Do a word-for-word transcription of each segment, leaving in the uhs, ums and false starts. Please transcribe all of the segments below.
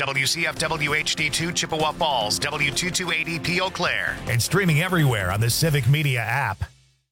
W C F W H D two Chippewa Falls, W two two eighty P Eau Claire, and streaming everywhere on the Civic Media app.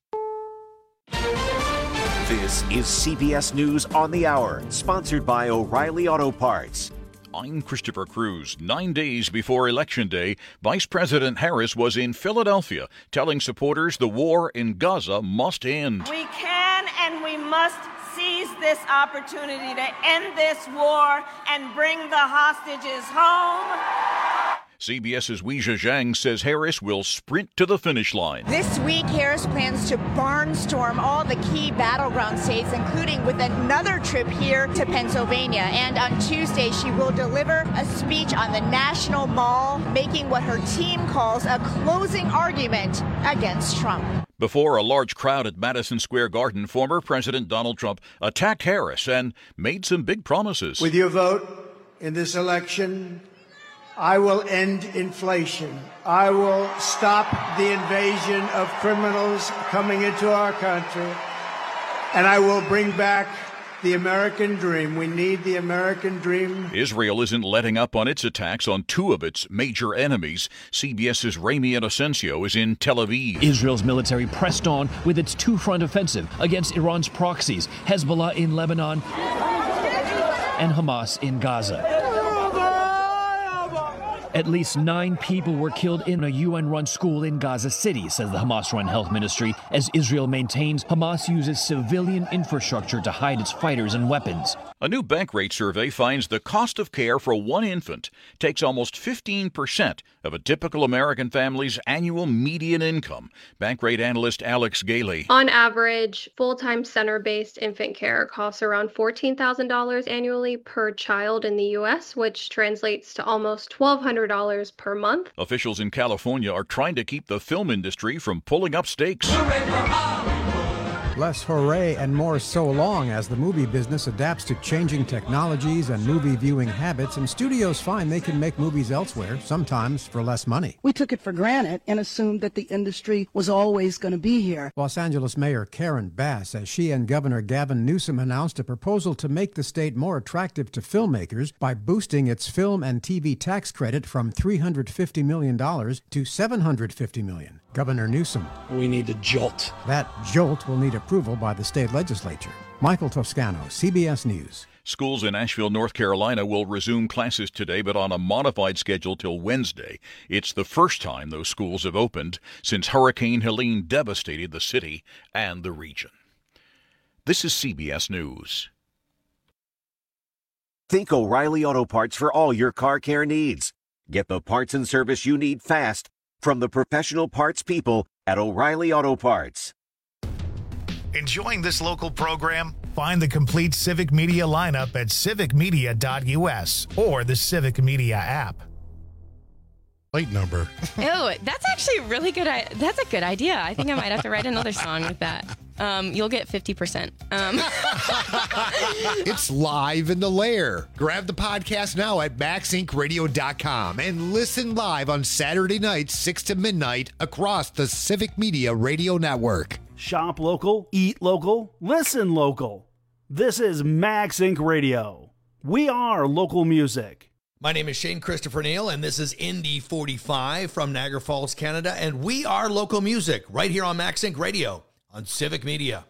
This is C B S News on the Hour, sponsored by O'Reilly Auto Parts. I'm Christopher Cruz. Nine days before Election Day, Vice President Harris was in Philadelphia telling supporters the war in Gaza must end. We can and we must seize this opportunity to end this war and bring the hostages home. CBS's Weijia Zhang says Harris will sprint to the finish line. This week, Harris plans to barnstorm all the key battleground states, including with another trip here to Pennsylvania. And on Tuesday, she will deliver a speech on the National Mall, making what her team calls a closing argument against Trump. Before a large crowd at Madison Square Garden, former President Donald Trump attacked Harris and made some big promises. With your vote in this election, I will end inflation. I will stop the invasion of criminals coming into our country. And I will bring back the American dream. We need the American dream. Israel isn't letting up on its attacks on two of its major enemies. CBS's Ramy Inocencio is in Tel Aviv. Israel's military pressed on with its two-front offensive against Iran's proxies, Hezbollah in Lebanon and Hamas in Gaza. At least nine people were killed in a U N-run school in Gaza City, says the Hamas-run health ministry, as Israel maintains Hamas uses civilian infrastructure to hide its fighters and weapons. A new Bankrate survey finds the cost of care for one infant takes almost fifteen percent of a typical American family's annual median income. Bankrate analyst Alex Gailey. On average, full-time center-based infant care costs around fourteen thousand dollars annually per child in the U S, which translates to almost twelve hundred dollars per month. Officials in California are trying to keep the film industry from pulling up stakes. Less hooray and more so long as the movie business adapts to changing technologies and movie viewing habits, and studios find they can make movies elsewhere, sometimes for less money. We took it for granted and assumed that the industry was always going to be here. Los Angeles Mayor Karen Bass says she and Governor Gavin Newsom announced a proposal to make the state more attractive to filmmakers by boosting its film and T V tax credit from three hundred fifty million dollars to seven hundred fifty million dollars. Governor Newsom. We need a jolt. That jolt will need approval by the state legislature. Michael Toscano, C B S News. Schools in Asheville, North Carolina will resume classes today, but on a modified schedule till Wednesday. It's the first time those schools have opened since Hurricane Helene devastated the city and the region. This is C B S News. Think O'Reilly Auto Parts for all your car care needs. Get the parts and service you need fast from the professional parts people at O'Reilly Auto Parts. Enjoying this local program? Find the complete Civic Media lineup at civic media dot u s or the Civic Media app. Plate number. Ew, that's actually really good. I- that's a good idea. I think I might have to write another song with that. Um, you'll get fifty percent. Um. It's live in the lair. Grab the podcast now at max inc radio dot com and listen live on Saturday nights, six to midnight, across the Civic Media Radio Network. Shop local, eat local, listen local. This is Max Inc Radio. We are local music. My name is Shane Christopher Neal, and this is Indy forty-five from Niagara Falls, Canada, and we are local music right here on Max Inc Radio on Civic Media.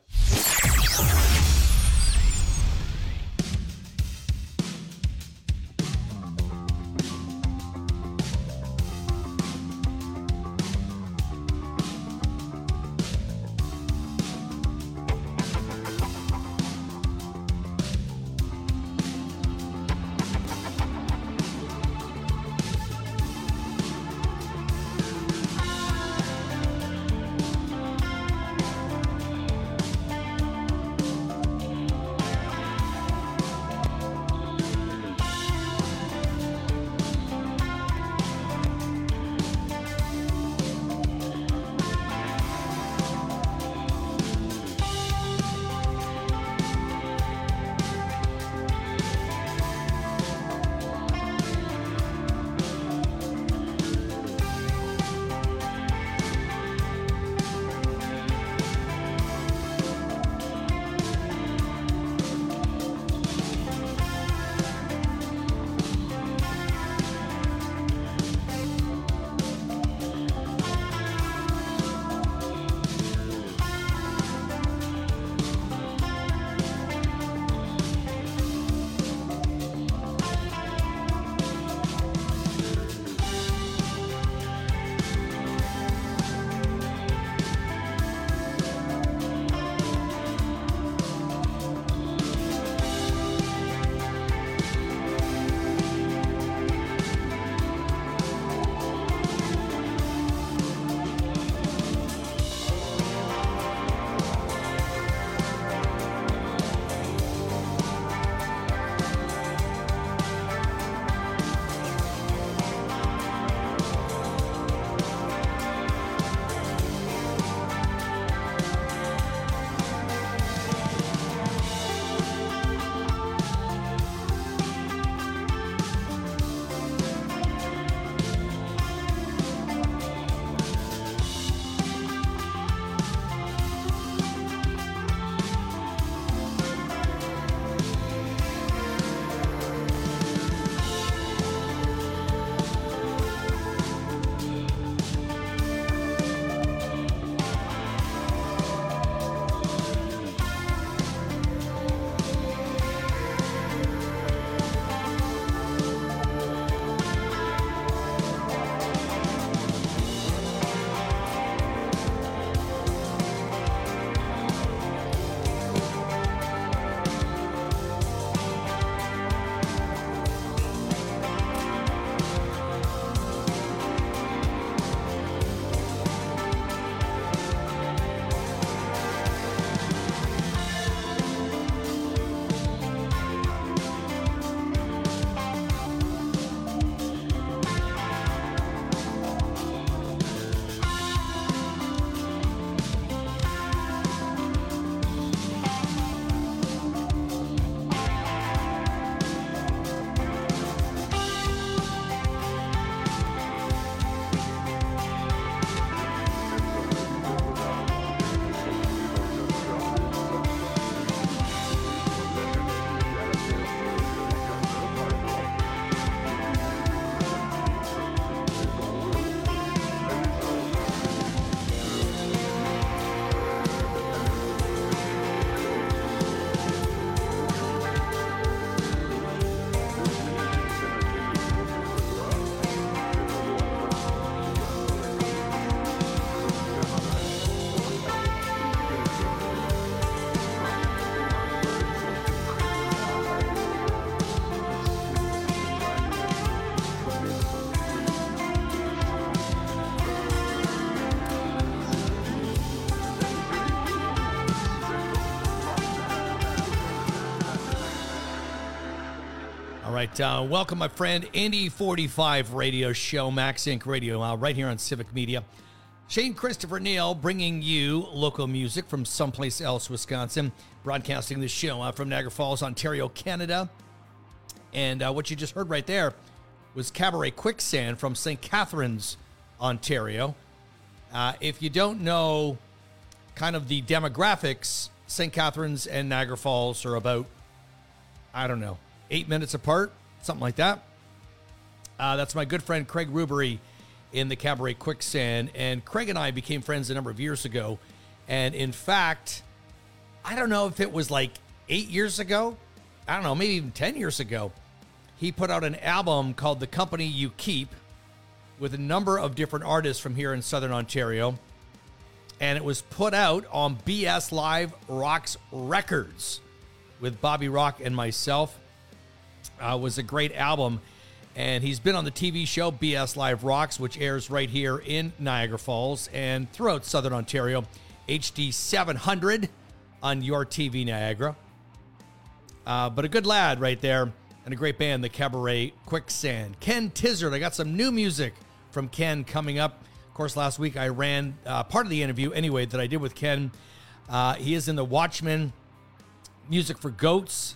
right. Uh, welcome, my friend. Indy forty-five radio show, Max Inc Radio, uh, right here on Civic Media. Shane Christopher Neal bringing you local music from someplace else, Wisconsin. Broadcasting this show uh, from Niagara Falls, Ontario, Canada. And uh, what you just heard right there was Cabaret Quicksand from Saint Catharines, Ontario. Uh, if you don't know kind of the demographics, Saint Catharines and Niagara Falls are about, I don't know, eight minutes apart, something like that. Uh, that's my good friend Craig Rubery in the Cabaret Quicksand. And Craig and I became friends a number of years ago. And in fact, I don't know if it was like eight years ago. I don't know, maybe even ten years ago. He put out an album called The Company You Keep with a number of different artists from here in Southern Ontario. And it was put out on B S Live Rocks Records with Bobby Rock and myself. Uh, it was a great album. And he's been on the T V show B S Live Rocks, which airs right here in Niagara Falls and throughout Southern Ontario. H D seven hundred on your T V Niagara. Uh, but a good lad right there and a great band, the Cabaret Quicksand. Ken Tizzard, I got some new music from Ken coming up. Of course, last week I ran uh, part of the interview anyway that I did with Ken. Uh, he is in the Watchmen, Music for Goats.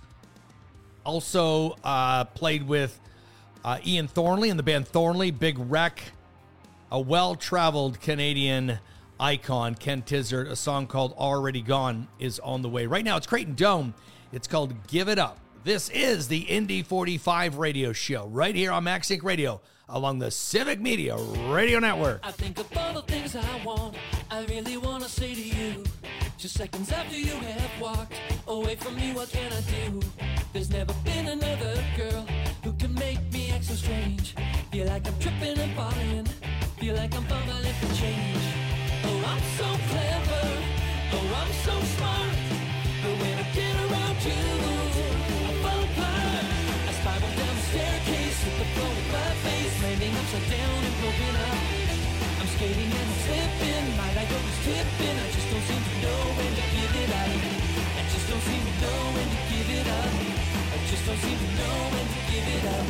Also uh, played with Uh, Ian Thornley and the band Thornley, Big Wreck, a well-traveled Canadian icon, Ken Tizzard. A song called Already Gone is on the way. Right now, it's Creighton Dome. It's called Give It Up. This is the Indy forty-five radio show right here on Max Inc Radio along the Civic Media Radio Network. I think of all the things I want, I really want to say to you. Just seconds after you have walked away from me, what can I do? There's never been another girl who can make me act so strange. Feel like I'm tripping and falling, feel like I'm fumbling for change. Oh, I'm so clever, oh, I'm so smart, but when I get around you, I fall apart. I spiral down the staircase, hit the floor with my face, landing upside down and broken up. I'm skating and I'm slipping, my life goes tipping. I just don't seem to know when to give it up. I just don't seem to know when to give it up. I just don't seem to know when to give it up.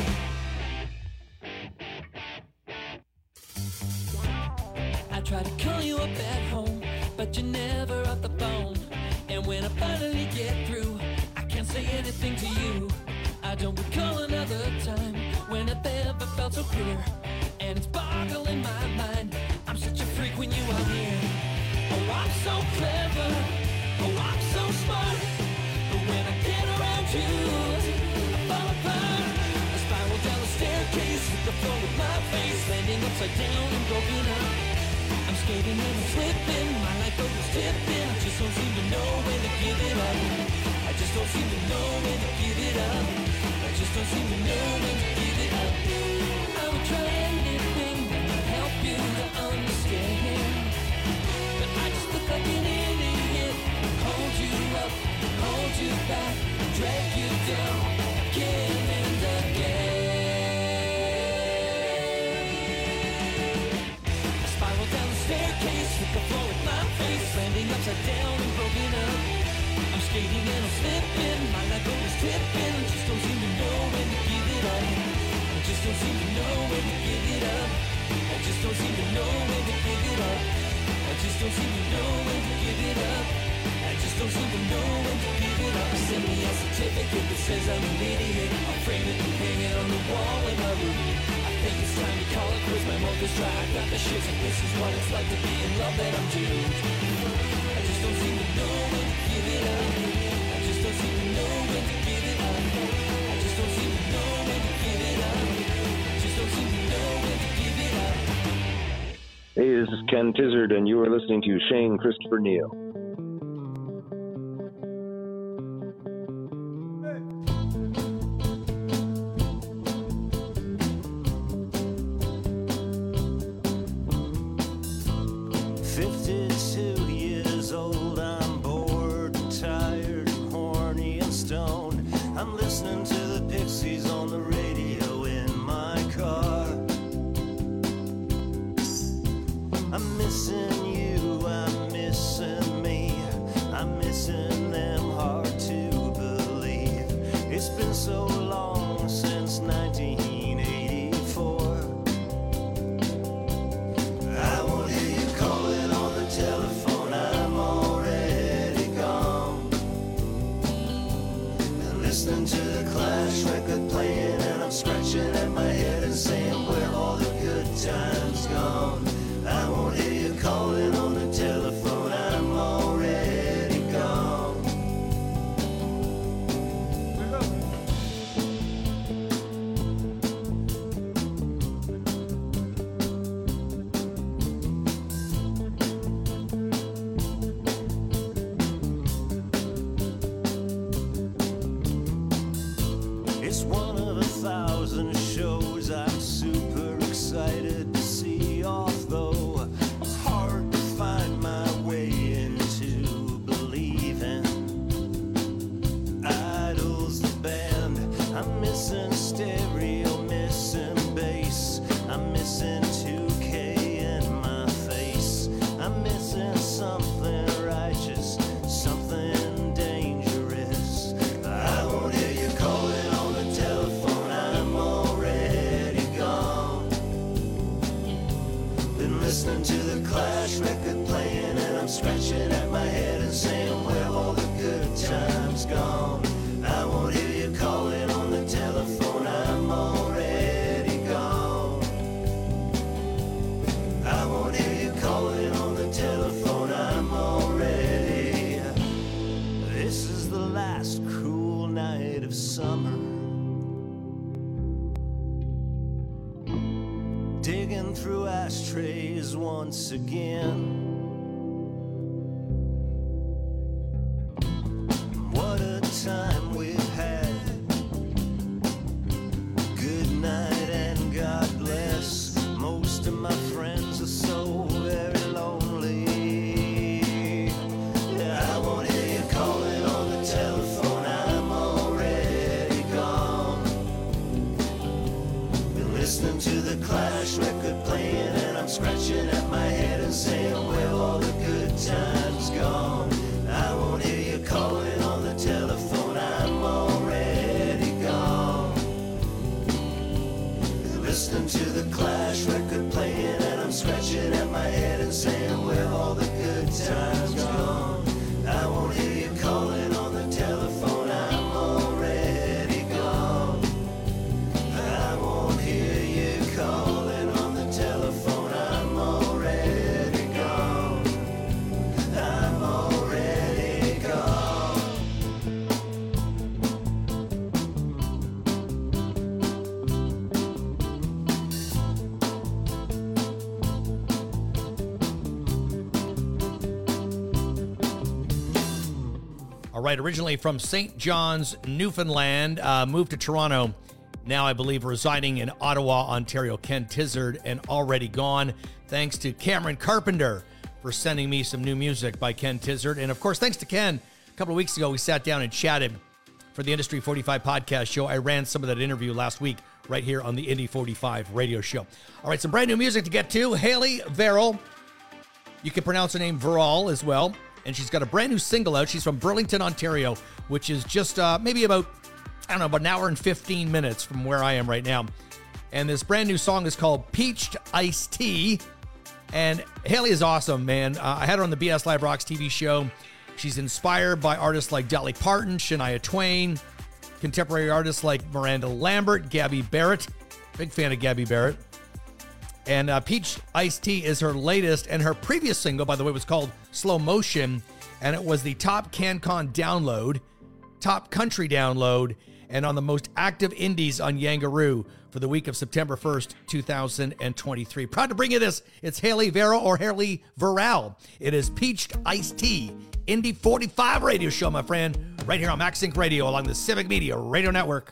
I try to call you up at home, but you're never off the phone. And when I finally get through, I can't say anything to you. I don't recall another time when I've ever felt so clear. And it's boggling my mind, I'm such a freak when you are here. Oh, I'm so clever, oh, I'm so smart, but when I get around you, I fall apart. I spiral down the staircase, hit the floor with my face, landing upside down and broken up. I'm skating and I'm slipping, my life goes tipping. I just don't seem to know when to give it up. I just don't seem to know when to give it up. I just don't seem to know when to give it up. I would try anything that would help you to understand, but I just look like an idiot. Hold you up, hold you back, drag you down again and again. I spiral down the staircase, hit the floor with my face, landing upside down and broken up. I'm skating and I'm slipping, my life goes tipping. I just don't seem to know when to give it up. I just don't seem to know when to give it up. I just don't seem to know when to give it up. I just don't seem to know when to give it up. I just don't seem to know when to give it up. Send me a certificate that says I'm an idiot. I'll frame it and hang it on the wall in my room. I think it's time to call it quits. My mouth is dry, I got the shits, and this is what it's like to be in love that I'm doomed. I just don't seem to know when to give it up. I just don't seem to know when to give it up. I just don't seem to know when to give it up. I just don't seem to know when to give it up. Hey, this is Ken Tizzard, and you are listening to Shane Christopher Neal. fifty-two years old, I'm bored and tired and horny and stoned. I'm listening to the Pixies on the radio in my car. I'm missing you, I'm missing head and saying where all the good times gone. I won't hear you calling on the telephone, I'm already gone. It's one of a thousand shows I'm super excited to see, although it's hard to find my way into believing. Idol's the band, I'm missing stereo, missing bass, I'm missing two K in my face, I'm missing something righteous, something dangerous. I won't hear you calling on the telephone, I'm already gone. Been listening to the Clash record playing, and I'm scratching at my head and saying where all the good times gone. I won't hear you calling on the telephone, I'm already gone. I won't hear you calling on the telephone, I'm already. This is the last cruel night of summer. Digging through ashtrays once again. What a time we've had. Good night and God bless. Most of my friends are so very lonely. Yeah, I won't hear you calling on the telephone, I'm already gone. Been listening to the Clash record playing, and I'm scratching at my head and saying where all the good times gone. I won't hear you calling on the telephone, I'm already gone. Listening to the Clash record playing, and I'm scratching at my head and saying where all the good times gone. I won't hear you calling on the telephone, I'm already gone. I won't hear you calling on the telephone, I'm already gone. I'm already gone. All right, originally from Saint John's, Newfoundland, uh, moved to Toronto. Now, I believe, residing in Ottawa, Ontario. Ken Tizzard and Already Gone. Thanks to Cameron Carpenter for sending me some new music by Ken Tizzard. And, of course, thanks to Ken. A couple of weeks ago, we sat down and chatted for the Industry forty-five podcast show. I ran some of that interview last week right here on the Indy forty-five radio show. All right, some brand new music to get to. Haley Verrill. You can pronounce her name Verrill as well. And she's got a brand new single out. She's from Burlington, Ontario, which is just uh, maybe about, I don't know, about an hour and fifteen minutes from where I am right now. And this brand new song is called Peached Iced Tea. And Haley is awesome, man. Uh, I had her on the B S Live Rocks T V show. She's inspired by artists like Dolly Parton, Shania Twain, contemporary artists like Miranda Lambert, Gabby Barrett. Big fan of Gabby Barrett. And uh, Peach Iced Tea is her latest, and her previous single, by the way, was called Slow Motion, and it was the top CanCon download, top country download, and on the most active indies on Yangaroo for the week of September first, two thousand twenty-three. Proud to bring you this. It's Haley Verrill or Haley Verrill. It is Peached Iced Tea, Indy forty-five radio show, my friend, right here on MaxSync Radio along the Civic Media Radio Network.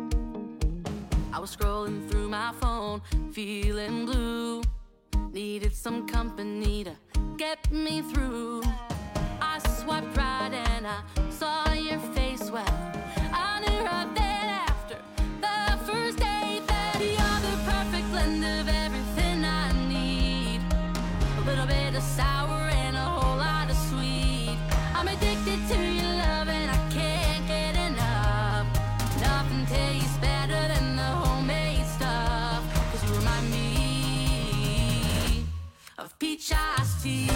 I was scrolling through my phone, feeling blue. Needed some company to get me through. I swiped right and I saw your face. Well, I knew right then after the first date that you're the perfect blend of everything I need. A little bit of sour and a whole lot of sweet. I'm addicted to your love and I can't get enough. Nothing tastes better than the homemade stuff. 'Cause you remind me of peach iced tea.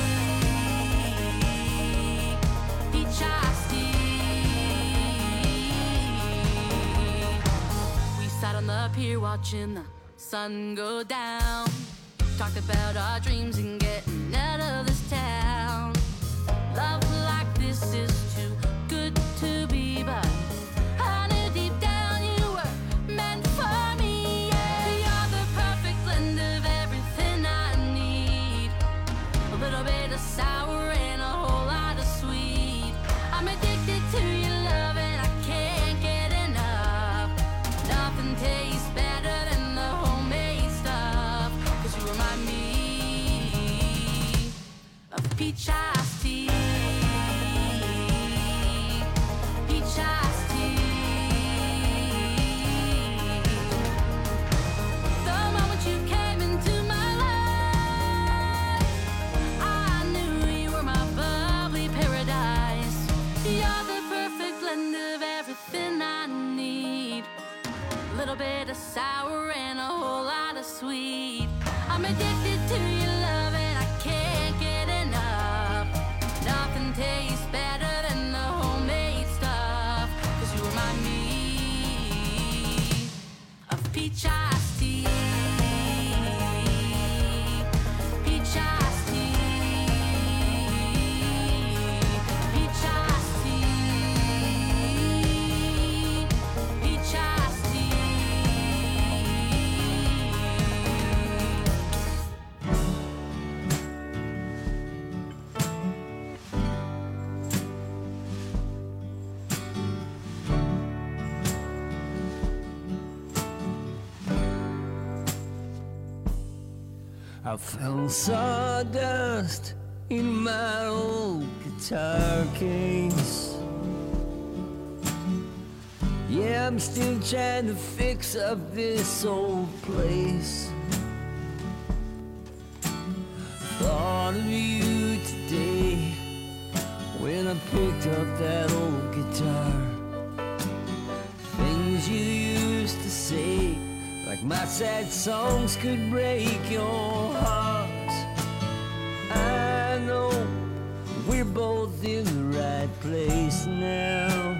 Peach iced tea. We sat on the up here watching the sun go down. Talked about our dreams and getting out of this town. Love like this is too good to be, but I knew deep down you were meant for me. Yeah, you're the perfect blend of everything I need. A little bit of sour and a whole lot of sweet. I'm addicted to your love and I can't get enough. Nothing tastes better than the homemade stuff. Cause you remind me of peach iced tea. Peach iced tea. The moment you came into my life, I knew you were my bubbly paradise. You're the perfect blend of everything I need. A little bit of sour and a whole lot of sweet. I'm addicted to your love and I can't get enough. Nothing tastes better than the homemade stuff. Cause you remind me of peach iced tea. Peach iced tea. Peach iced tea. Peach iced tea. I found sawdust in my old guitar case. Yeah, I'm still trying to fix up this old place. Thought of you today when I picked up that old guitar. Things you used to say, like my sad songs could break your heart. I know we're both in the right place now.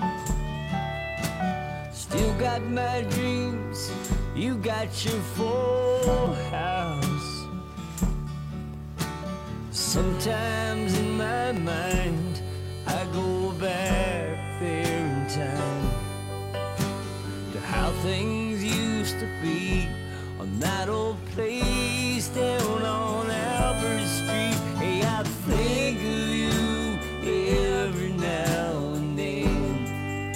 Still got my dreams, you got your full house. Sometimes in my mind I go back there in time to how things used to be on that old place down on Albert Street. Hey, I think of you every now and then.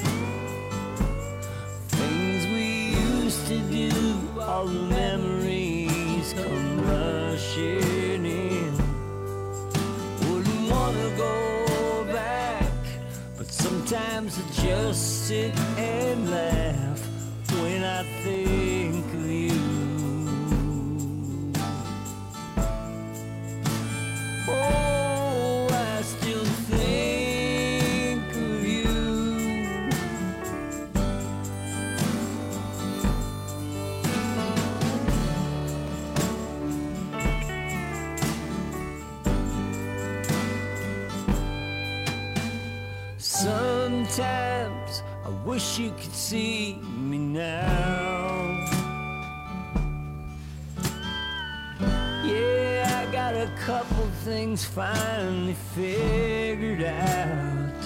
Things we used to do, all the memories come rushing in. Wouldn't wanna go back, but sometimes I just sit and laugh when I think of you. Oh, I still think of you. Sometimes I wish you could see me now. Yeah, I got a couple things finally figured out.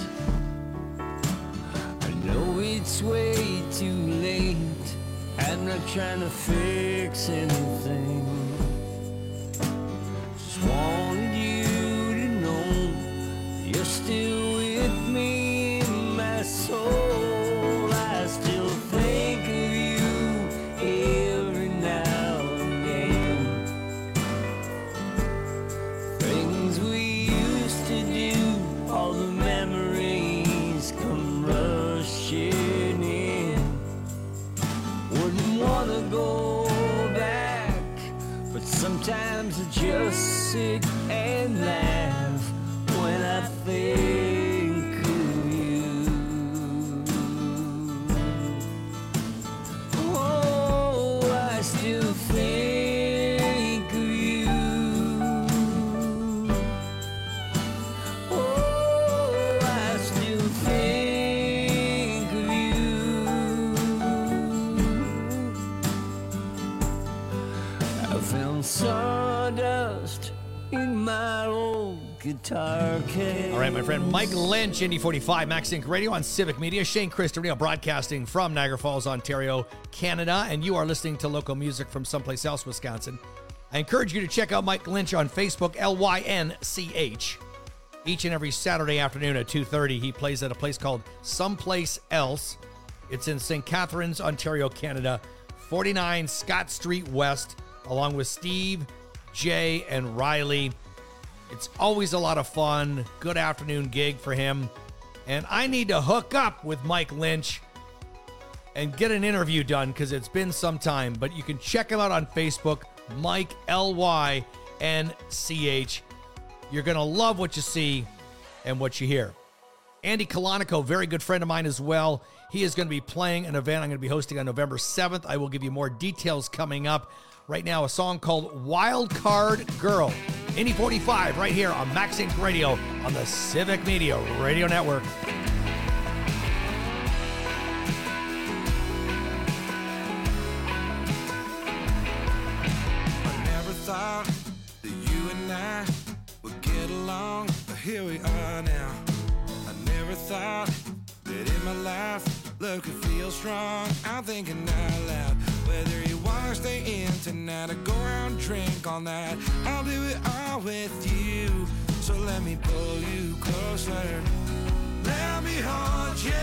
I know it's way too late. I'm not trying to fix anything. Just wanted you to know you're still with me in my soul. I still think of you every now and then. Things we used to do, all the memories come rushing in. Wouldn't wanna go back, but sometimes I just sit and laugh when I think of you. Oh, I still think of you. Oh, I still think of you. found sawdust in my old guitar case. All right, my friend Mike Lynch, Indy forty-five, Max Inc Radio on Civic Media. Shane Christopher broadcasting from Niagara Falls, Ontario, Canada, and you are listening to local music from someplace else, Wisconsin. I encourage you to check out Mike Lynch on Facebook, L Y N C H. Each and every Saturday afternoon at two thirty, he plays at a place called Someplace Else. It's in Saint Catharines, Ontario, Canada, forty-nine Scott Street West, along with Steve, Jay, and Riley. It's always a lot of fun. Good afternoon gig for him. And I need to hook up with Mike Lynch and get an interview done because it's been some time. But you can check him out on Facebook, Mike, L Y N C H. You're going to love what you see and what you hear. Andy Colonico, very good friend of mine as well. He is going to be playing an event I'm going to be hosting on November seventh. I will give you more details coming up. Right now, a song called Wild Card Girl. Indy forty-five right here on Max Inc Radio on the Civic Media Radio Network. I never thought that you and I would get along, but here we are now. I never thought that in my life love could feel strong. I'm thinking out loud. Whether you wanna stay in tonight or go out and drink all night, I'll do it all with you. So let me pull you closer. Let me hold you.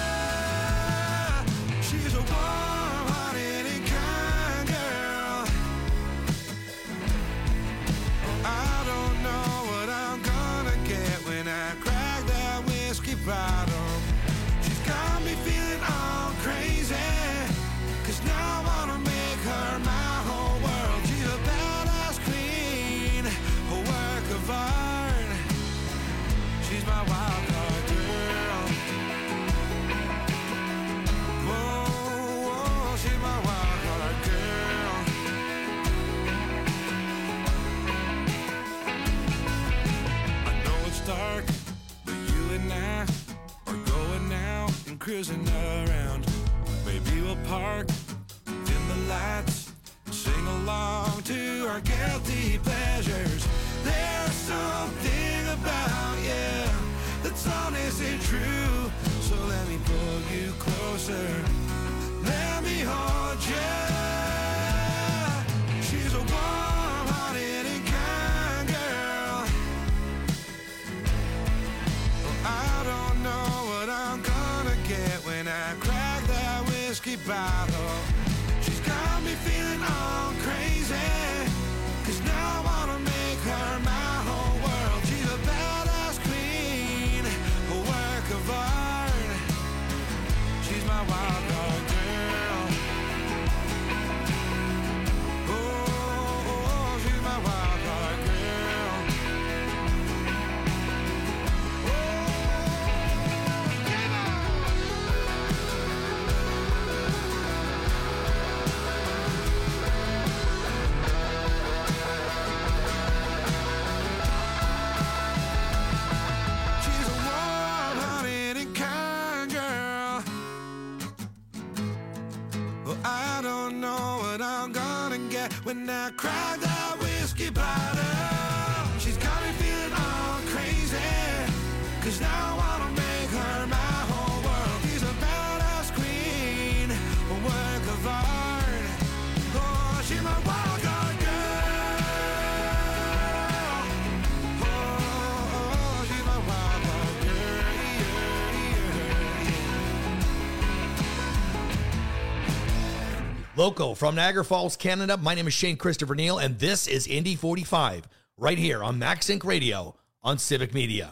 She's a warm-hearted and kind girl. I don't know what I'm gonna get when I crack that whiskey bottle. She's got me feeling all crazy, 'cause now I wanna make her my whole world. She's a badass queen, a work of art. She's my wild card girl. Whoa, whoa, she's my wild card girl. I know it's dark, but you and I are going out and cruising around. Maybe we'll park, dim the lights, sing along to our guilty pleasures. There's something about you that's honest and true. So let me pull you closer. Let me hold you. She's a warm-hearted and kind girl. Oh, I don't know what I'm gonna get when I crack that whiskey bottle. She's got me feeling all crazy, 'cause now I wanna make her my whole world. She's a badass queen, a work of art. She's my wild card girl. Oh, oh, she's my wild card girl. She's a warm-hearted and kind girl. Well, I don't know what I'm gonna get when I crack that whiskey bottle. She's got me feeling all crazy, 'cause now I wanna make her my whole world. She's a badass queen, a work of art. Oh, she's my wild card girl. Oh, oh, she's my wild card girl. Local from Niagara Falls, Canada. My name is Shane Christopher Neal, and this is Indy forty-five, right here on Max Inc Radio on Civic Media.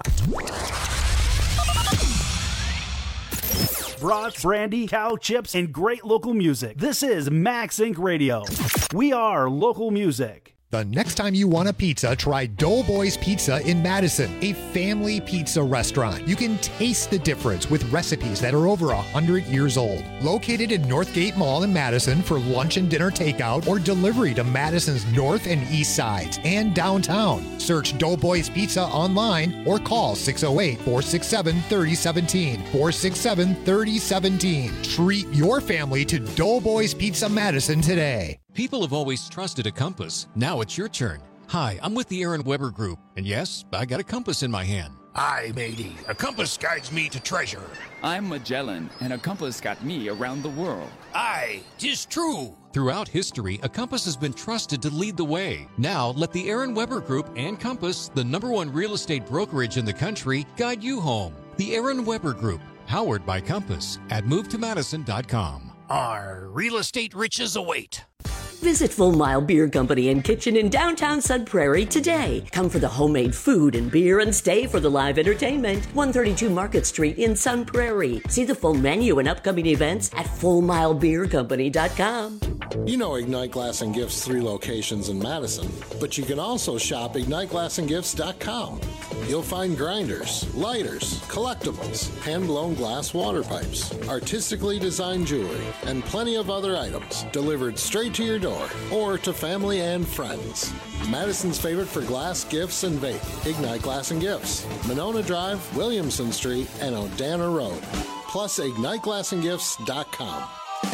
Brats, brandy, cow chips, and great local music. This is Max Inc Radio. We are local music. The next time you want a pizza, try Doughboys Pizza in Madison, a family pizza restaurant. You can taste the difference with recipes that are over one hundred years old. Located in Northgate Mall in Madison for lunch and dinner takeout or delivery to Madison's north and east sides and downtown. Search Doughboys Pizza online or call six oh eight, four six seven, three oh one seven, four six seven, three oh one seven. Treat your family to Doughboys Pizza Madison today. People have always trusted a compass. Now it's your turn. Hi, I'm with the Aaron Weber Group, and yes, I got a compass in my hand. Hi, matey. A compass guides me to treasure. I'm Magellan, and a compass got me around the world. Aye, 'tis true. Throughout history, a compass has been trusted to lead the way. Now, let the Aaron Weber Group and Compass, the number one real estate brokerage in the country, guide you home. The Aaron Weber Group, powered by Compass, at move to madison dot com. Our real estate riches await. Visit Full Mile Beer Company and Kitchen in downtown Sun Prairie today. Come for the homemade food and beer and stay for the live entertainment. one thirty-two Market Street in Sun Prairie. See the full menu and upcoming events at full mile beer company dot com. You know Ignite Glass and Gifts' three locations in Madison, but you can also shop ignite glass and gifts dot com. You'll find grinders, lighters, collectibles, hand-blown glass water pipes, artistically designed jewelry, and plenty of other items delivered straight to your door or to family and friends. Madison's favorite for glass, gifts, and vape. Ignite Glass and Gifts. Monona Drive, Williamson Street, and Odana Road. Plus ignite glass and gifts dot com.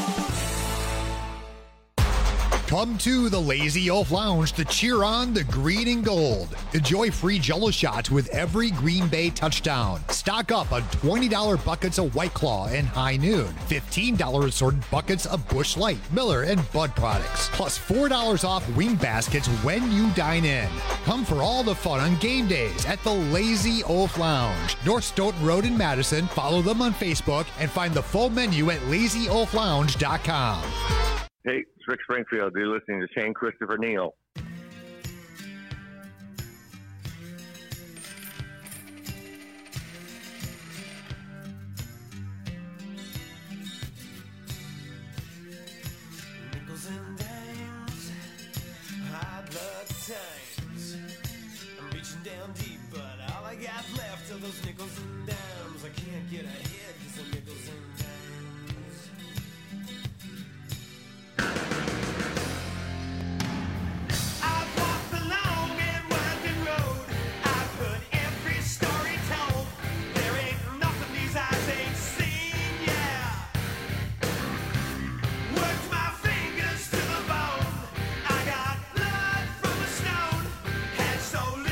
Come to the Lazy Oaf Lounge to cheer on the green and gold. Enjoy free Jell-O shots with every Green Bay touchdown. Stock up on twenty dollars buckets of White Claw and High Noon. fifteen dollars assorted buckets of Busch Light, Miller, and Bud products. Plus four dollars off wing baskets when you dine in. Come for all the fun on game days at the Lazy Oaf Lounge. North Stoughton Road in Madison. Follow them on Facebook and find the full menu at lazy oaf lounge dot com. Hey, it's Rick Springfield. You're listening to Shane Christopher Neal. Nickels and dimes, high blood times. I'm reaching down deep, but all I got left are those nickels and dimes. I can't get ahead because of nickels and dimes.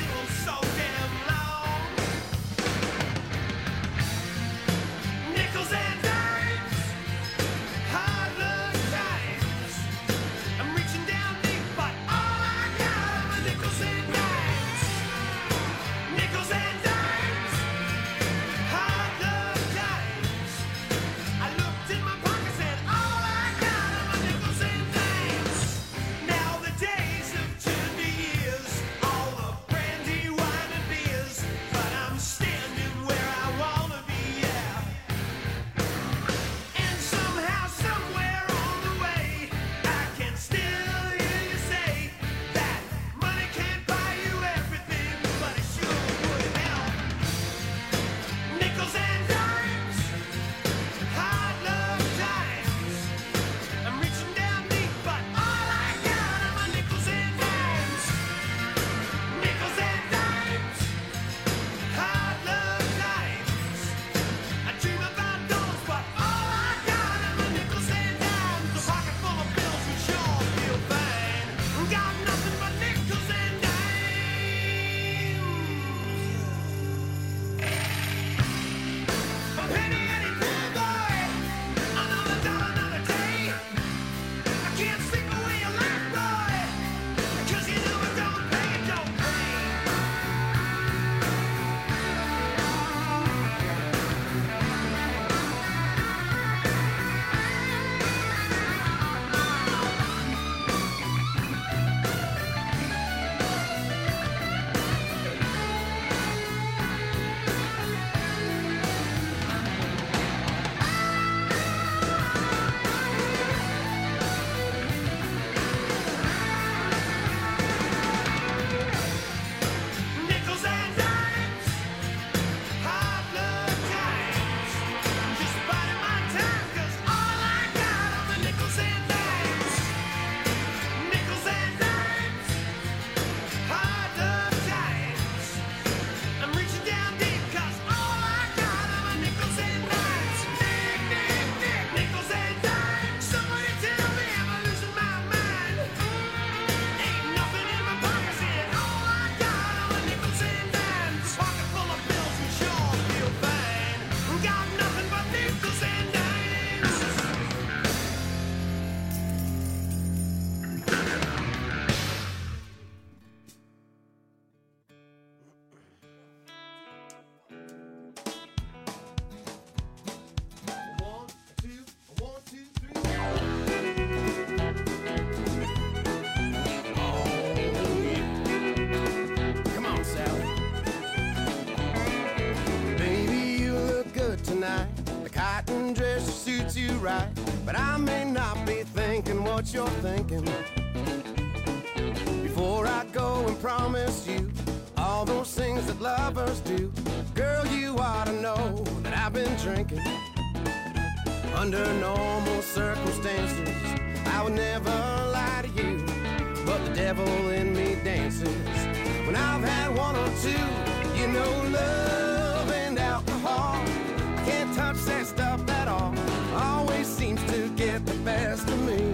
Nickels treats you right, but I may not be thinking what you're thinking. Before I go and promise you all those things that lovers do, girl, you ought to know that I've been drinking. Under normal circumstances, I would never lie to you, but the devil in me dances when I've had one or two. You know, love and alcohol, I can't touch that stuff at all. Always seems to get the best of me.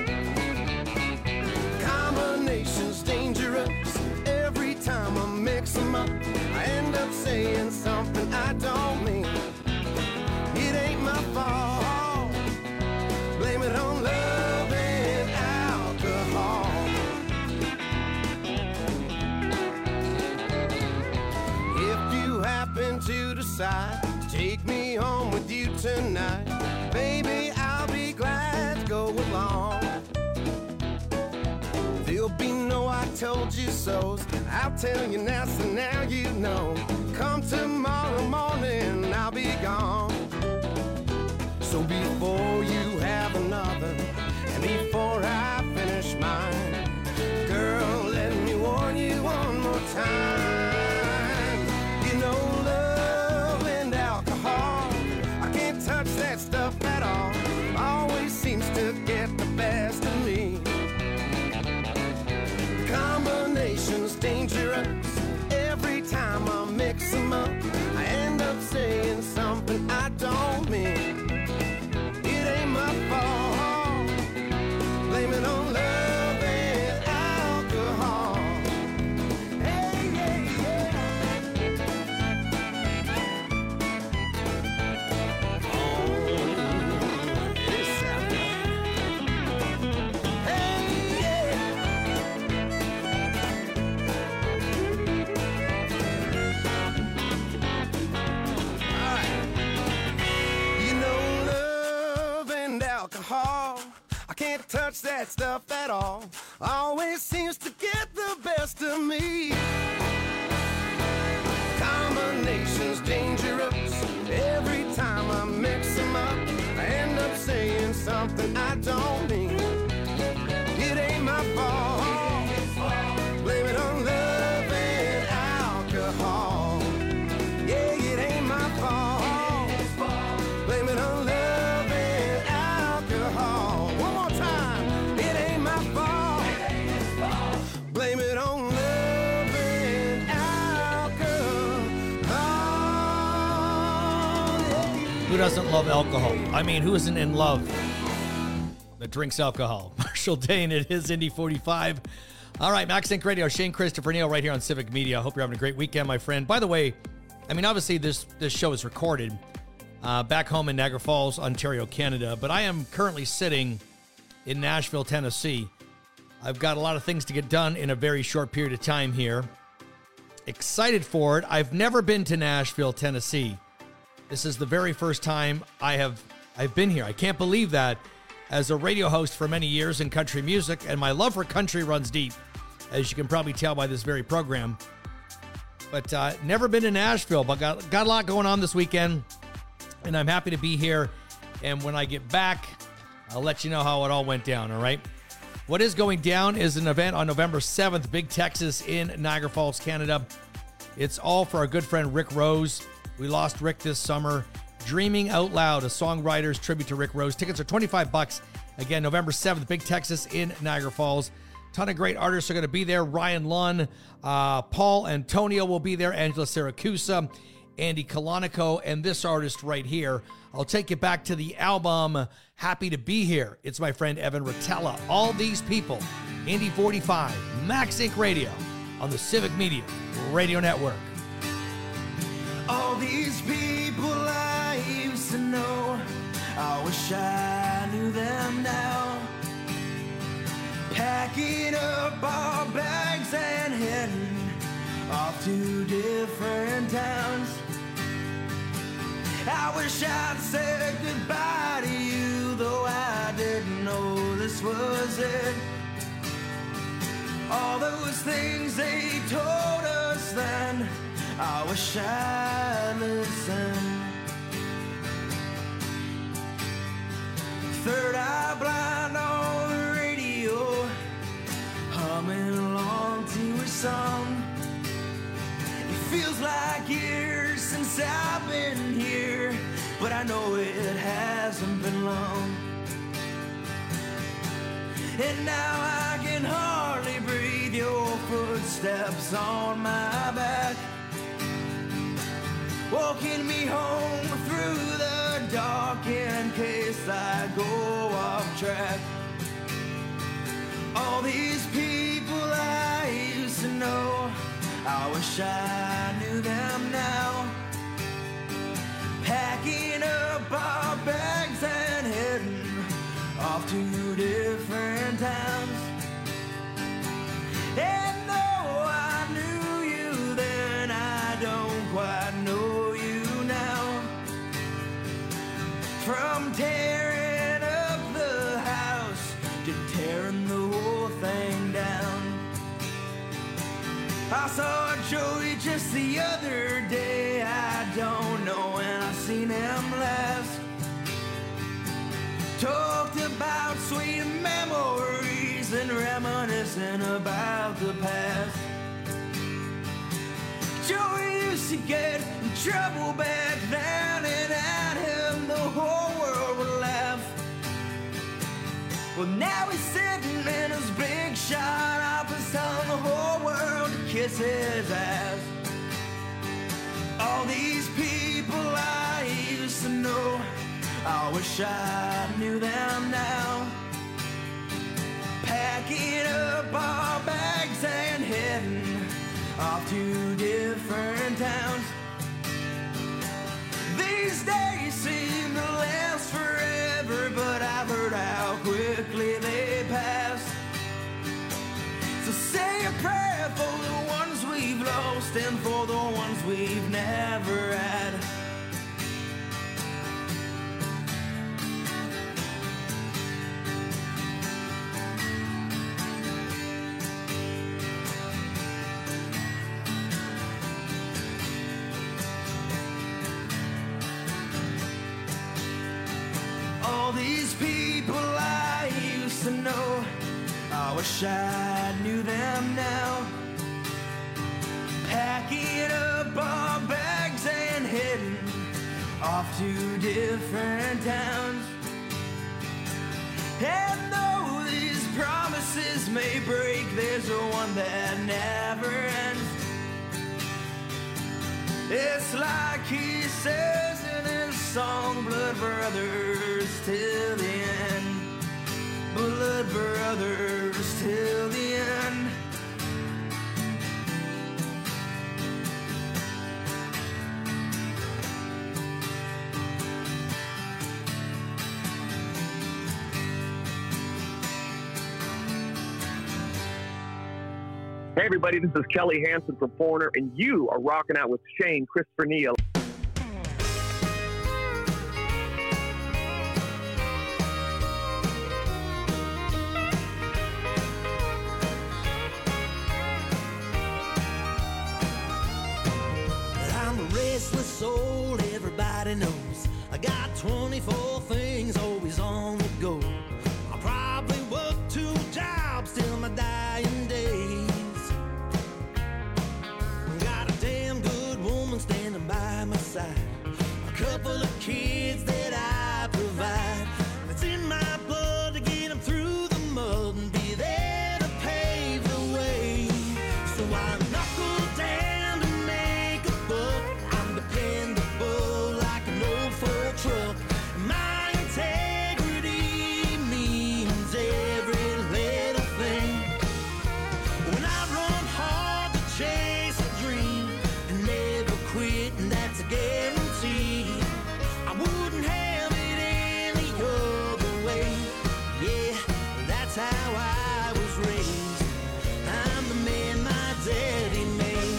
Combination's dangerous. Every time I mix them up, I end up saying something I don't mean. It ain't my fault. Blame it on love and alcohol. If you happen to decide to take me home with you tonight, baby, I'll be glad to go along. There'll be no I told you so's. I'll tell you now, so now you know. Come tomorrow morning, I'll be gone. So before you have another, and before I finish mine, girl, let me warn you one more time. You know, love and alcohol, I can't touch that stuff at all. Always seems to get the best of me. Combination's dangerous. Every time I mix them up, I end up saying something I don't mean. It ain't my fault. Blame it on love and alcohol. Hey, yeah, yeah. Oh, it's out there. Hey, yeah. Alcohol, I can't touch that stuff at all. Always seems to get the best of me. Combination's dangerous. Every time I mix them up, I end up saying something I don't mean. It ain't my fault. Blame it on love and alcohol. Yeah, it ain't my fault. Blame it on love. Blame it on love and alcohol. Who doesn't love alcohol? I mean, who isn't in love that drinks alcohol? Marshall Dane, it is Indy forty-five. All right, Max Inc Radio, Shane Christopher Neal right here on Civic Media. I hope you're having a great weekend, my friend. By the way, I mean, obviously this, this show is recorded uh, back home in Niagara Falls, Ontario, Canada, but I am currently sitting in Nashville, Tennessee. I've got a lot of things to get done in a very short period of time here. Excited for it. I've never been to Nashville, Tennessee. This is the very first time I have I've been here. I can't believe that. As a radio host for many years in country music, and my love for country runs deep, as you can probably tell by this very program. But uh, never been to Nashville, but got, got a lot going on this weekend, and I'm happy to be here. And when I get back, I'll let you know how it all went down, all right? What is going down is an event on November seventh, Big Texas in Niagara Falls, Canada. It's all for our good friend Rick Rose. We lost Rick this summer. Dreaming Out Loud, a songwriter's tribute to Rick Rose. Tickets are twenty-five bucks. Again, November seventh, Big Texas in Niagara Falls. Ton of great artists are going to be there. Ryan Lunn, uh, Paul Antonio will be there. Angela Siracusa, Andy Colonico, and this artist right here. I'll take you back to the album Happy to Be Here. It's my friend Evan Rotella. All these people, Indy forty-five, Max Inc Radio on the Civic Media Radio Network. All these people I used to know, I wish I knew them now. Packing up our bags and heading off to different towns. I wish I'd said goodbye to you, though I didn't know this was it. All those things they told us then, I wish I'd listened. third eye blind on the radio, humming along to her song. It feels like years since I've been here, but I know it hasn't been long. And now I can hardly breathe, your footsteps on my back, walking me home through the dark in case I go off track. All these people I used to know, I wish I knew them now. Packing up our bags and heading off to different towns. And though I knew you then, I don't quite know you now. From tearing up the house to tearing the whole thing down. I saw Joey just the other day, I don't know when I seen him last. Talked about sweet memories and reminiscing about the past. Joey used to get in trouble back then, and at him the whole world would laugh. Well, now he's sitting in his big shine office, telling the whole world to kiss his ass. All these people I used to know, I wish I knew them now. Packing up our bags and heading off to different towns. These days seem to last forever, but I've heard how quickly they pass. So say a prayer for the ones we've lost and for the ones we've never had. All these people I used to know, I wish I knew them now. Packing up our bags and heading off to different towns. And though these promises may break, there's a one that never ends. It's like he says in his song, blood brothers till the end. Blood brothers till the end. Hey everybody, this is Kelly Hansen from Foreigner, and you are rocking out with Shane Christopher Neal. I'm a restless soul, everybody knows. I got twenty-four things always on the go. I'll probably work two jobs till my dying days. Got a damn good woman standing by my side. A couple of kids that I provide. It's in my blood to get them through the mud and be there to pave the way. So I knuckle down to make a buck. I'm dependable like an old Ford truck. My integrity means every little thing. When I run hard to chase a dream and never quit, and that's a guarantee. I wouldn't have it any other way. Yeah, that's how I was raised. I'm the man my daddy made.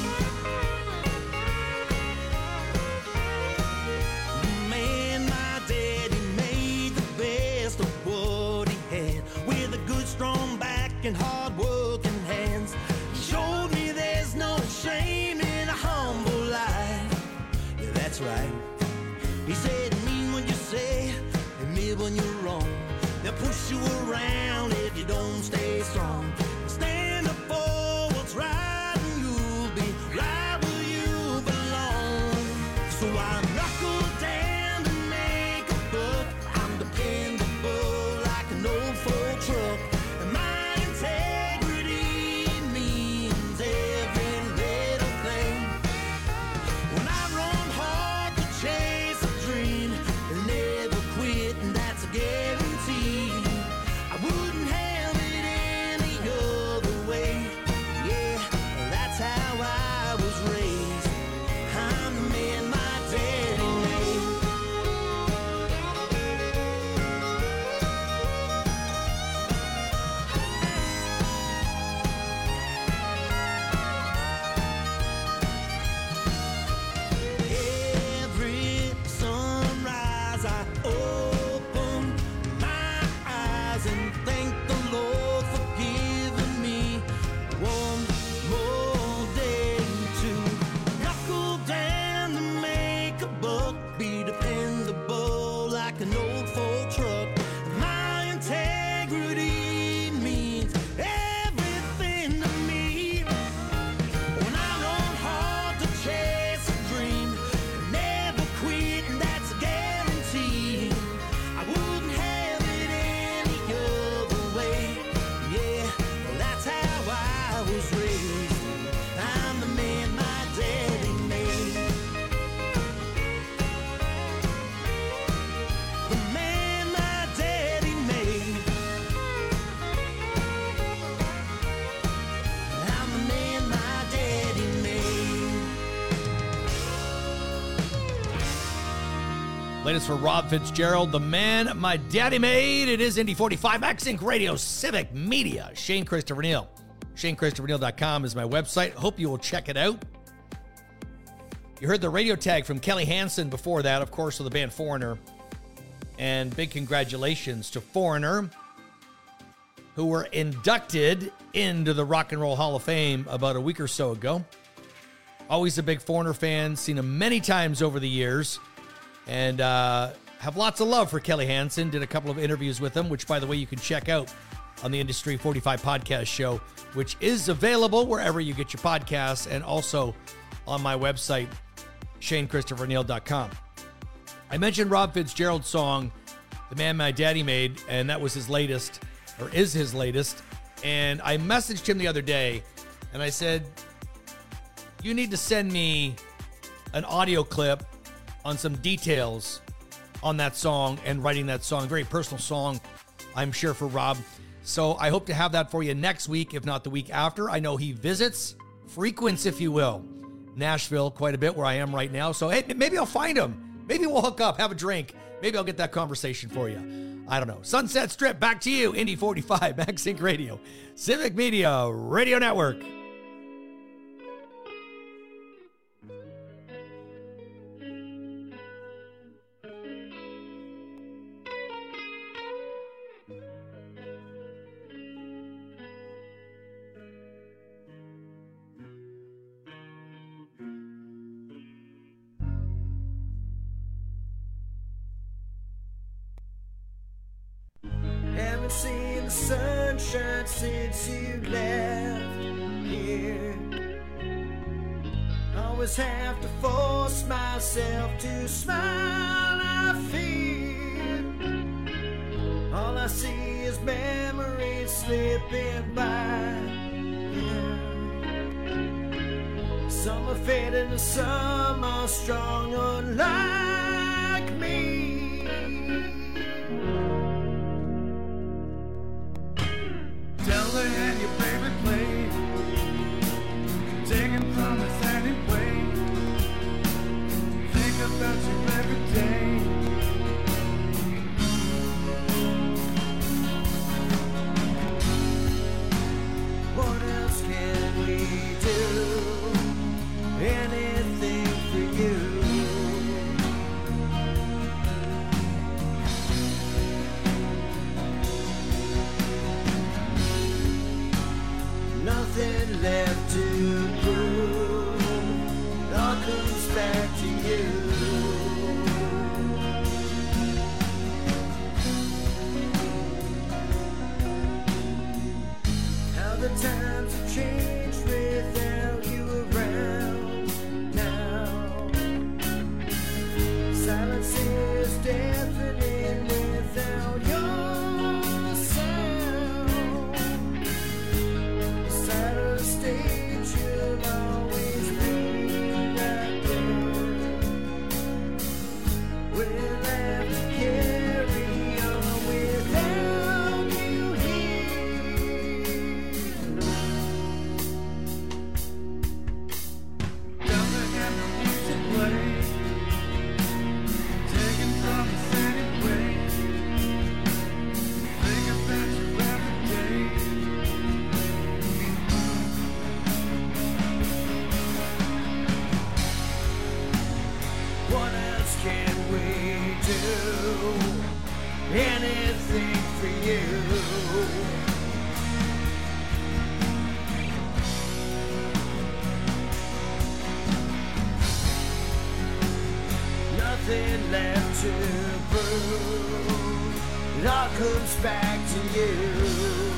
The man my daddy made, the best of what he had, with a good strong back and hard working hands. He showed me there's no shame in a humble life. Yeah, that's right. He said, mean when you say and me when you're wrong. push you around if you don't stay strong. Stand up for what's right and you'll be right where you belong. So I knuckle down to make a buck. I'm dependable like an old Ford truck. And my integrity means every little thing. When I run hard to chase a dream and never quit, and that's a guarantee. I wouldn't have it any other way. Yeah, that's how I was raised. I'm the man my daddy made. Every sunrise I open my eyes and thank the Lord for giving me one more day to knuckle down to make a buck, be dependable like an old Ford truck. My integrity means everything to me. When I run hard to chase a dream, never quit, and that's a guarantee. I wouldn't have it any other way. Yeah, that's how I was raised. I'm the man my daddy made. The man my daddy made. I'm the man my daddy made. Latest for Rob Fitzgerald, the man my daddy made. It is Indy forty-five, MaxInc Radio, Civic Media. Shane Christopher Neal. Shane Christopher Neal dot com is my website. Hope you will check it out. You heard the radio tag from Kelly Hansen before that, of course, of the band Foreigner. And big congratulations to Foreigner, who were inducted into the Rock and Roll Hall of Fame about a week or so ago. Always a big Foreigner fan, seen him many times over the years, and uh, have lots of love for Kelly Hansen. Did a couple of interviews with him, which, by the way, you can check out on the Industry forty-five podcast show, which is available wherever you get your podcasts and also on my website, Shane Christopher Neal dot com. I mentioned Rob Fitzgerald's song, The Man My Daddy Made, and that was his latest, or is his latest. And I messaged him the other day, and I said, you need to send me an audio clip on some details on that song and writing that song. Very personal song, I'm sure, for Rob. So I hope to have that for you next week, if not the week after. I know he visits, frequents, if you will, Nashville quite a bit, where I am right now. So hey, maybe I'll find him. Maybe we'll hook up, have a drink. Maybe I'll get that conversation for you. I don't know. Sunset Strip, back to you. Indy forty-five, MaxInc Radio, Civic Media Radio Network. Haven't seen the sunshine since you left here. Always have to force myself to smile. I fear all I see is memories slipping by. Some are fading and some are strong, unlike me. Tell her and your baby play, taking promise anyway. Think about you every day. What else can we do? Anything for you. Nothing left to prove. It all comes back to you. Times have changed without you around now. Silence is deafening without your sound. Center stage, you'll always be right there. We'll have to carry on without you here. Doesn't have no music play. Taken from the city way. Think about you every day. What else can we do? Anything for you. Nothing left to prove. It all comes back to you.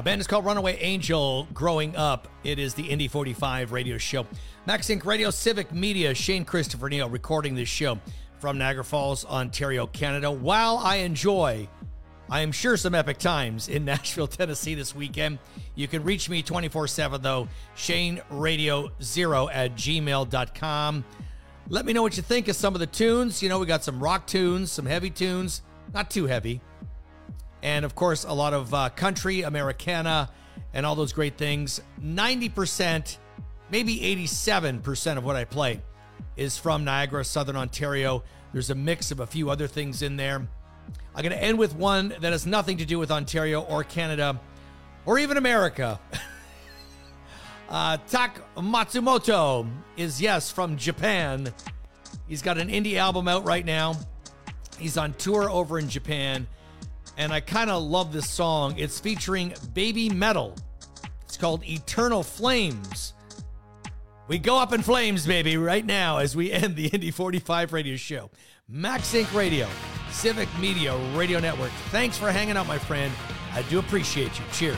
band is called Runaway Angel. Growing Up. It is the Indy forty-five radio show. Max Inc Radio, Civic Media, Shane Christopher Neal recording this show from Niagara Falls, Ontario, Canada. While I enjoy, I am sure, some epic times in Nashville, Tennessee this weekend. You can reach me twenty-four seven, though. Shane Radio Zero at gmail dot com. Let me know what you think of some of the tunes. You know, we got some rock tunes, some heavy tunes, not too heavy. And, of course, a lot of uh, country, Americana, and all those great things. ninety percent, maybe eighty-seven percent of what I play is from Niagara, Southern Ontario. There's a mix of a few other things in there. I'm going to end with one that has nothing to do with Ontario or Canada or even America. uh, Tak Matsumoto is, yes, from Japan. He's got an indie album out right now. He's on tour over in Japan. And I kind of love this song. It's featuring Baby Metal. It's called Eternal Flames. We go up in flames, baby, right now as we end the Indy forty-five radio show. Max Inc Radio, Civic Media Radio Network. Thanks for hanging out, my friend. I do appreciate you. Cheers.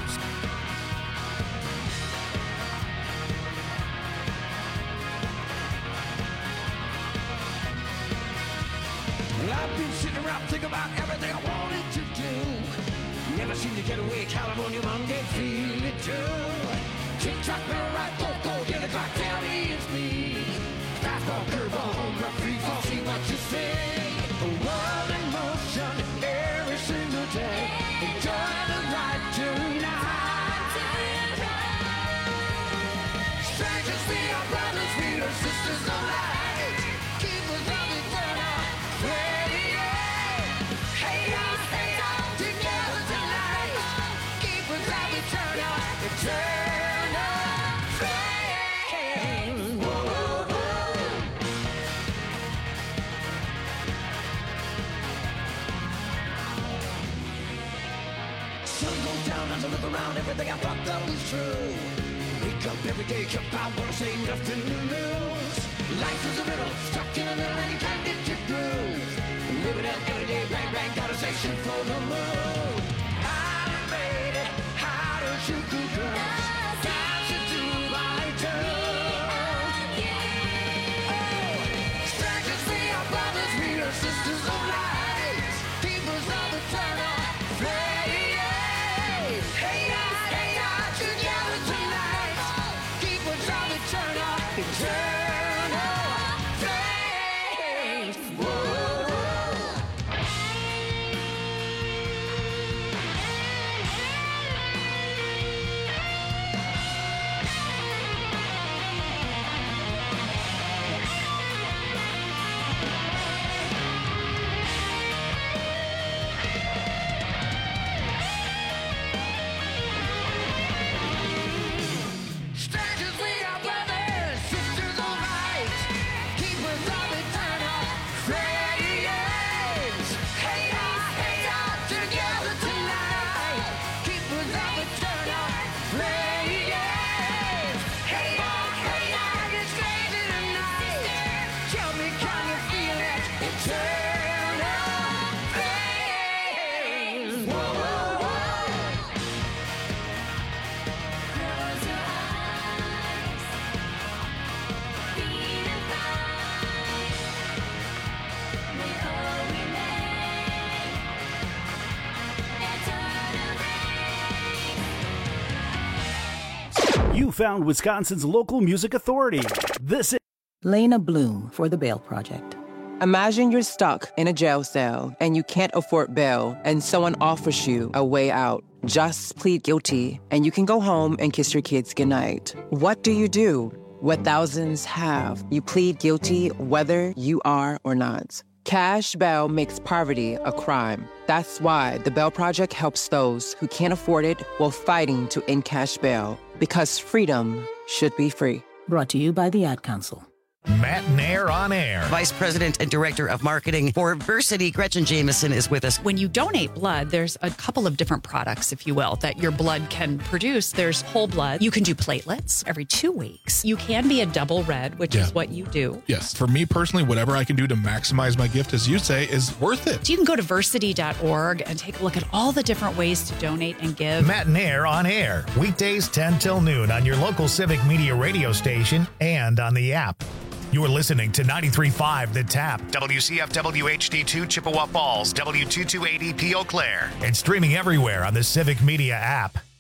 Well, I've been sitting around thinking about everything I wanted to do. Never seem to get away, California Monday, feel it too. Tick tock, barrel right, go, go, get the clock, tell me it's me. Fastball, curveball, home run, free fall, see what you say. The world in motion every single day. Enjoy the ride tonight. Strangers, we are brothers, we are sisters of light. Keep us loving forever. Hey, y'all, stay out together tonight. Keep us loving eternal, eternal flame. Whoa, whoa, whoa. Sun goes down, I look around, everything I thought that was true. Wake up every day, jump out, wanna say nothing to lose. Life is a riddle, stuck in the middle, and you can't get your groove. Living out every day, bang, bang, got a section for the moon. I made it, how to shoot the drums. Dancing to my tune. Oh, strangers, we are brothers, we are sisters of light. Keepers of eternal flame. Hey, yeah, hey, yeah, together tonight. Keepers of eternal, eternal flame. Whoa. Strangers, we are brothers, sisters of light. Keepers of eternal flames. Hey, yeah, hey, yeah, together tonight. Keepers of eternal flames. Hey, yeah, hey, yeah, it's crazy tonight. Tell me, can you feel it? Eternal flames. Whoa, whoa, whoa. Close your eyes. Feel it rise. May all remain eternal. You found Wisconsin's local music authority. This is Lena Bloom for the Bail Project. Imagine you're stuck in a jail cell and you can't afford bail, and someone offers you a way out. Just plead guilty, and you can go home and kiss your kids goodnight. What do you do? What thousands have. You plead guilty whether you are or not. Cash bail makes poverty a crime. That's why the Bail Project helps those who can't afford it while fighting to end cash bail. Because freedom should be free. Brought to you by the Ad Council. Matt Nair on air. Vice President and Director of Marketing for Versity, Gretchen Jameson, is with us. When you donate blood, there's a couple of different products, if you will, that your blood can produce. There's whole blood. You can do platelets every two weeks. You can be a double red, which Yeah. is what you do. Yes. For me personally, whatever I can do to maximize my gift, as you say, is worth it. So you can go to versity dot org and take a look at all the different ways to donate and give. Matt Nair on air. Weekdays ten till noon on your local Civic Media radio station and on the app. You're listening to ninety-three point five The Tap, W C F W H D two Chippewa Falls, W two two eight E P Eau Claire, and streaming everywhere on the Civic Media app.